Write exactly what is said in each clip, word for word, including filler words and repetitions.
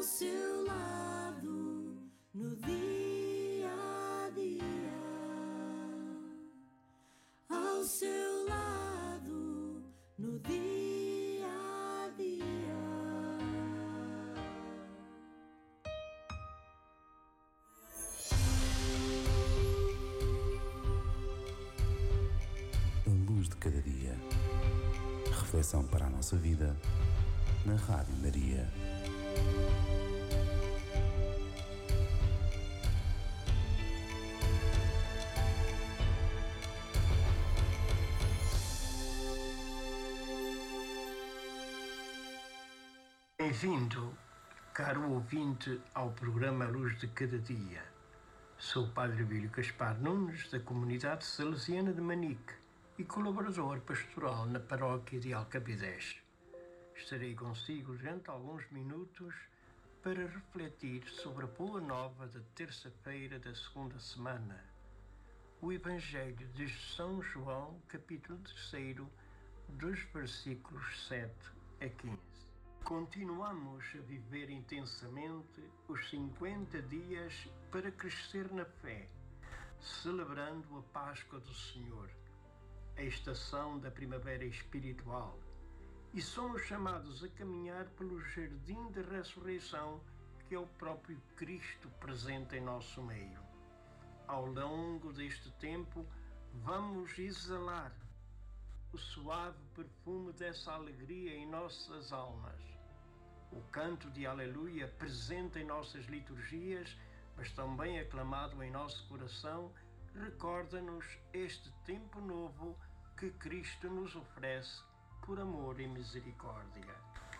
seu lado no dia a dia, ao seu lado no dia a dia. A luz de cada dia. Reflexão para a nossa vida na Rádio Maria. Bem-vindo, caro ouvinte, ao programa Luz de Cada Dia. Sou o Padre Abílio Gaspar Nunes, da comunidade salesiana de Manique e colaborador pastoral na paróquia de Alcabidez. Estarei consigo durante alguns minutos para refletir sobre a boa nova da terça-feira da segunda semana. O Evangelho de São João, capítulo três, dos versículos sete a quinze. Continuamos a viver intensamente os cinquenta dias para crescer na fé, celebrando a Páscoa do Senhor, a estação da primavera espiritual, e somos chamados a caminhar pelo jardim da ressurreição, que é o próprio Cristo presente em nosso meio. Ao longo deste tempo, vamos exalar o suave perfume dessa alegria em nossas almas. O canto de Aleluia, presente em nossas liturgias, mas também aclamado em nosso coração, recorda-nos este tempo novo que Cristo nos oferece por amor e misericórdia.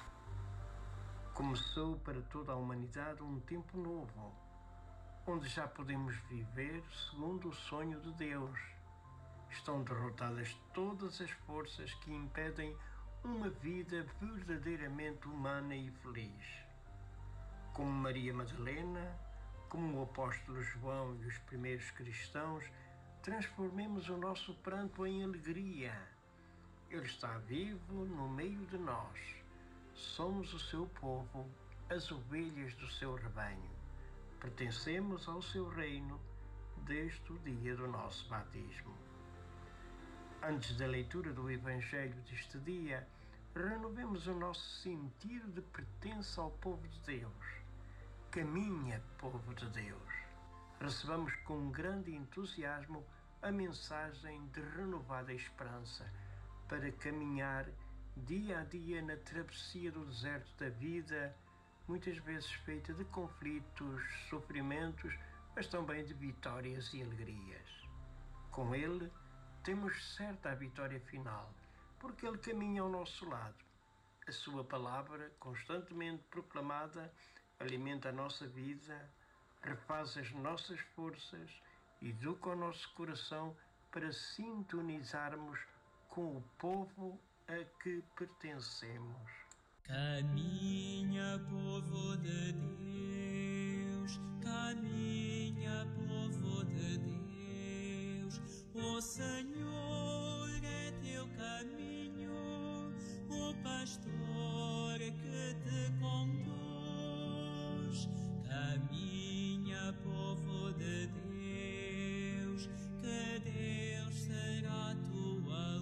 Começou para toda a humanidade um tempo novo, onde já podemos viver segundo o sonho de Deus. Estão derrotadas todas as forças que impedem uma vida verdadeiramente humana e feliz. Como Maria Madalena, como o apóstolo João e os primeiros cristãos, transformemos o nosso pranto em alegria. Ele está vivo no meio de nós. Somos o seu povo, as ovelhas do seu rebanho. Pertencemos ao seu reino desde o dia do nosso batismo. Antes da leitura do Evangelho deste dia, renovemos o nosso sentido de pertença ao povo de Deus. Caminha, povo de Deus. Recebamos com grande entusiasmo a mensagem de renovada esperança para caminhar dia a dia na travessia do deserto da vida, muitas vezes feita de conflitos, sofrimentos, mas também de vitórias e alegrias. Com Ele, temos certa a vitória final, porque Ele caminha ao nosso lado. A sua palavra, constantemente proclamada, alimenta a nossa vida, refaz as nossas forças, educa o nosso coração para sintonizarmos com o povo a que pertencemos. Caminha, povo de Deus, caminha, povo de Deus. O Senhor é teu caminho, o pastor que te conduz. Caminha, povo de Deus, que Deus será a tua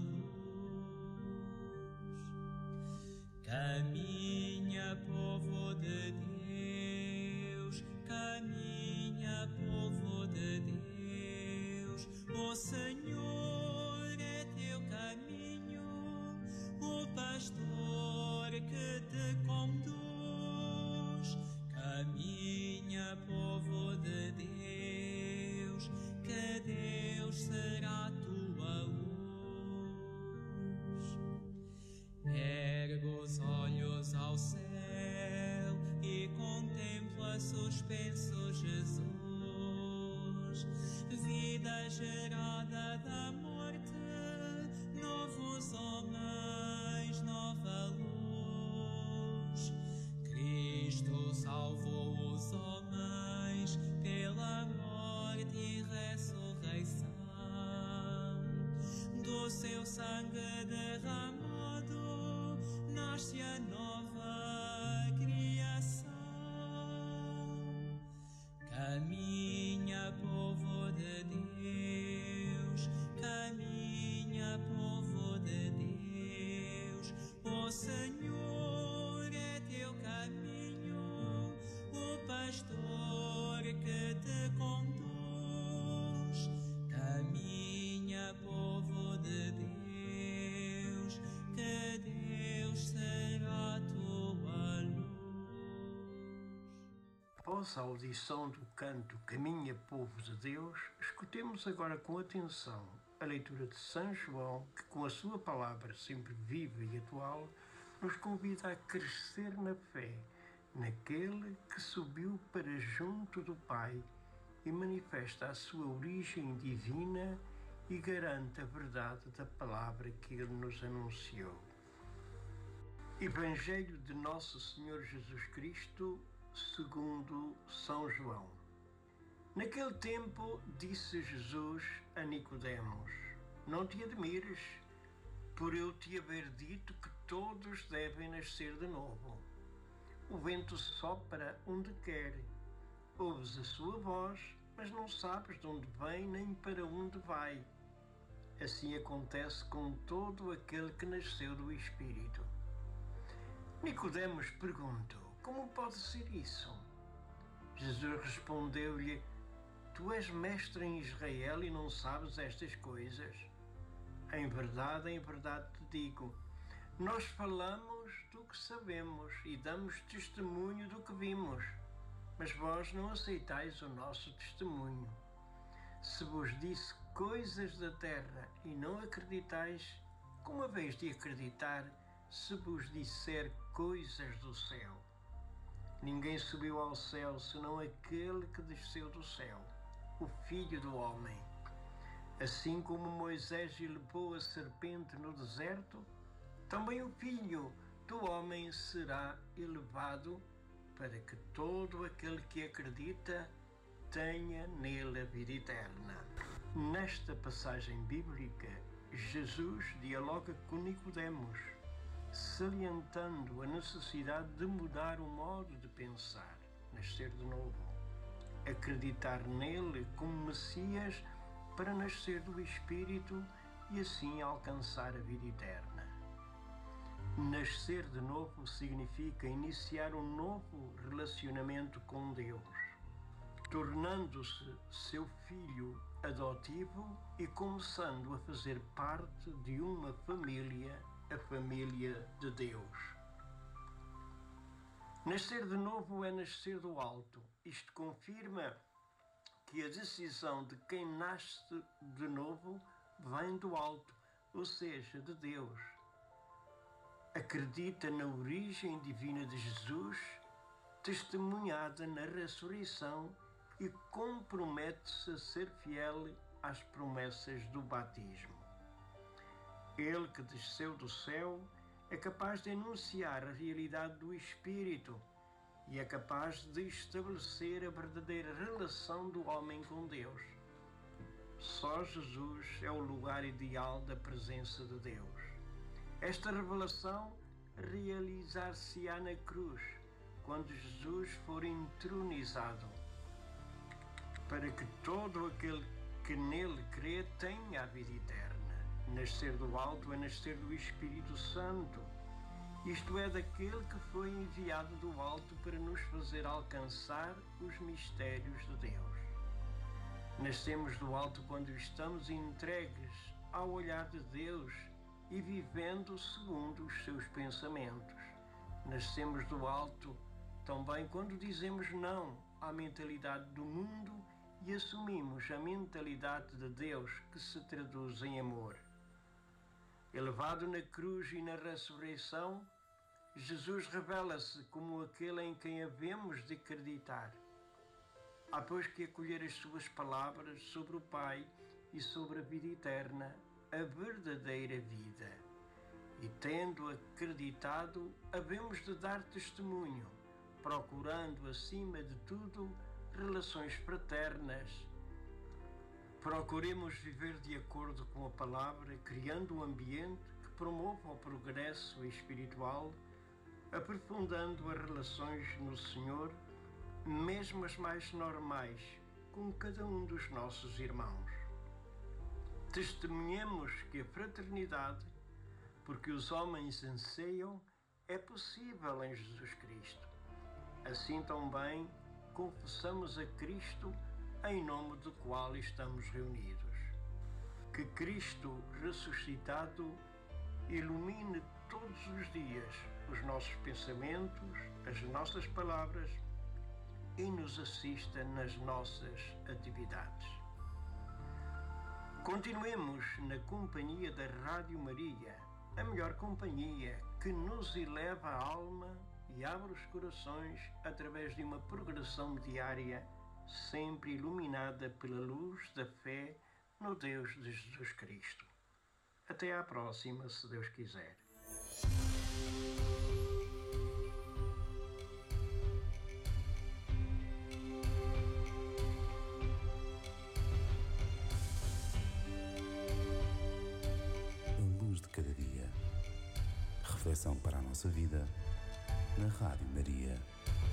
luz. Caminha, povo de Deus, caminha, povo de Deus. O Senhor é teu caminho, o pastor que te conduz. Caminha, povo de Deus, que Deus será a tua luz. Ergue os olhos ao céu e contempla suspenso Jesus. Vida gerada da morte, novos homens, nova luz. Cristo salvou os homens pela morte e ressurreição. Do seu sangue derramado nasce a nova criação. Após a audição do canto Caminha, Povo de Deus, escutemos agora com atenção a leitura de São João, que com a sua palavra sempre viva e atual, nos convida a crescer na fé, naquele que subiu para junto do Pai e manifesta a sua origem divina e garante a verdade da palavra que ele nos anunciou. Evangelho de Nosso Senhor Jesus Cristo, segundo São João. Naquele tempo disse Jesus a Nicodemos: não te admires, por eu te haver dito que todos devem nascer de novo. O vento sopra onde quer, ouves a sua voz, mas não sabes de onde vem nem para onde vai. Assim acontece com todo aquele que nasceu do Espírito. Nicodemos perguntou: como pode ser isso? Jesus respondeu-lhe: tu és mestre em Israel e não sabes estas coisas? Em verdade, em verdade te digo, nós falamos do que sabemos e damos testemunho do que vimos, mas vós não aceitais o nosso testemunho. Se vos disse coisas da terra e não acreditais, como haveis de acreditar se vos disser coisas do céu? Ninguém subiu ao céu senão aquele que desceu do céu, o Filho do Homem. Assim como Moisés elevou a serpente no deserto, também o Filho do Homem será elevado, para que todo aquele que acredita tenha nele a vida eterna. Nesta passagem bíblica, Jesus dialoga com Nicodemos, salientando a necessidade de mudar o modo de pensar, nascer de novo, acreditar nele como Messias para nascer do Espírito e assim alcançar a vida eterna. Nascer de novo significa iniciar um novo relacionamento com Deus, tornando-se seu filho adotivo e começando a fazer parte de uma família, a família de Deus. Nascer de novo é nascer do alto. Isto confirma que a decisão de quem nasce de novo vem do alto, ou seja, de Deus. Acredita na origem divina de Jesus, testemunhada na ressurreição, e compromete-se a ser fiel às promessas do batismo. Ele que desceu do céu é capaz de anunciar a realidade do Espírito e é capaz de estabelecer a verdadeira relação do homem com Deus. Só Jesus é o lugar ideal da presença de Deus. Esta revelação realizar-se-á na cruz, quando Jesus for entronizado, para que todo aquele que nele crê tenha a vida eterna. Nascer do alto é nascer do Espírito Santo, isto é, daquele que foi enviado do alto para nos fazer alcançar os mistérios de Deus. Nascemos do alto quando estamos entregues ao olhar de Deus e vivendo segundo os seus pensamentos. Nascemos do alto também quando dizemos não à mentalidade do mundo e assumimos a mentalidade de Deus, que se traduz em amor. Elevado na cruz e na ressurreição, Jesus revela-se como aquele em quem havemos de acreditar. Há, pois, que acolher as suas palavras sobre o Pai e sobre a vida eterna, a verdadeira vida. E, tendo acreditado, havemos de dar testemunho, procurando, acima de tudo, relações fraternas. Procuremos viver de acordo com a palavra, criando um ambiente que promova o progresso espiritual, aprofundando as relações no Senhor, mesmo as mais normais, com cada um dos nossos irmãos. Testemunhemos que a fraternidade, porque os homens anseiam, é possível em Jesus Cristo. Assim também confessamos a Cristo, em nome do qual estamos reunidos. Que Cristo ressuscitado ilumine todos os dias os nossos pensamentos, as nossas palavras e nos assista nas nossas atividades. Continuemos na companhia da Rádio Maria, a melhor companhia que nos eleva a alma e abre os corações através de uma progressão diária sempre iluminada pela luz da fé no Deus de Jesus Cristo. Até à próxima, se Deus quiser. A luz de cada dia. Reflexão para a nossa vida na Rádio Maria.